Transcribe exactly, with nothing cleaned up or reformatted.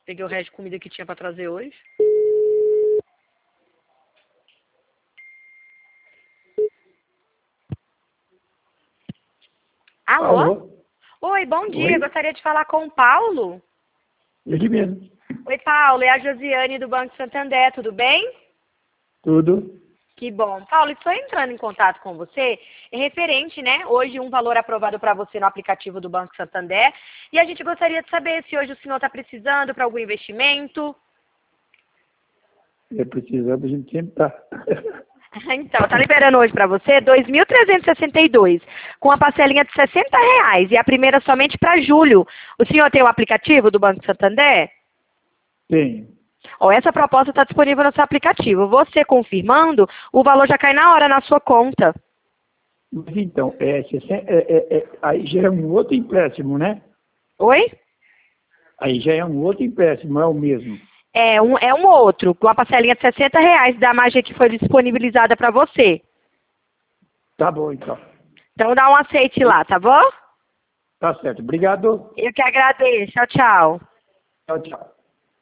Peguei o resto de comida que tinha para trazer hoje. Alô? Alô? Oi, bom dia. Oi? Gostaria de falar com o Paulo. Ele mesmo. Oi, Paulo. É a Josiane do Banco Santander. Tudo bem? Tudo? Que bom. Paulo, estou entrando em contato com você, é referente, né, hoje um valor aprovado para você no aplicativo do Banco Santander, e a gente gostaria de saber se hoje o senhor está precisando para algum investimento. É precisando, a gente sempre tá. Então, tá liberando hoje para você dois mil trezentos e sessenta e dois, com a parcelinha de sessenta reais, e a primeira somente para julho. O senhor tem o aplicativo do Banco Santander? Tem. Ó, essa proposta está disponível no seu aplicativo. Você confirmando, o valor já cai na hora na sua conta. Mas então, é, sessenta é, é, é, aí já é um outro empréstimo, né? Oi? Aí já é um outro empréstimo, não é o mesmo. É um, é um outro, com a parcelinha de sessenta reais da magia que foi disponibilizada para você. Tá bom, então. Então dá um aceite lá, tá bom? Tá certo. Obrigado. Eu que agradeço. Tchau, tchau. Tchau, tchau.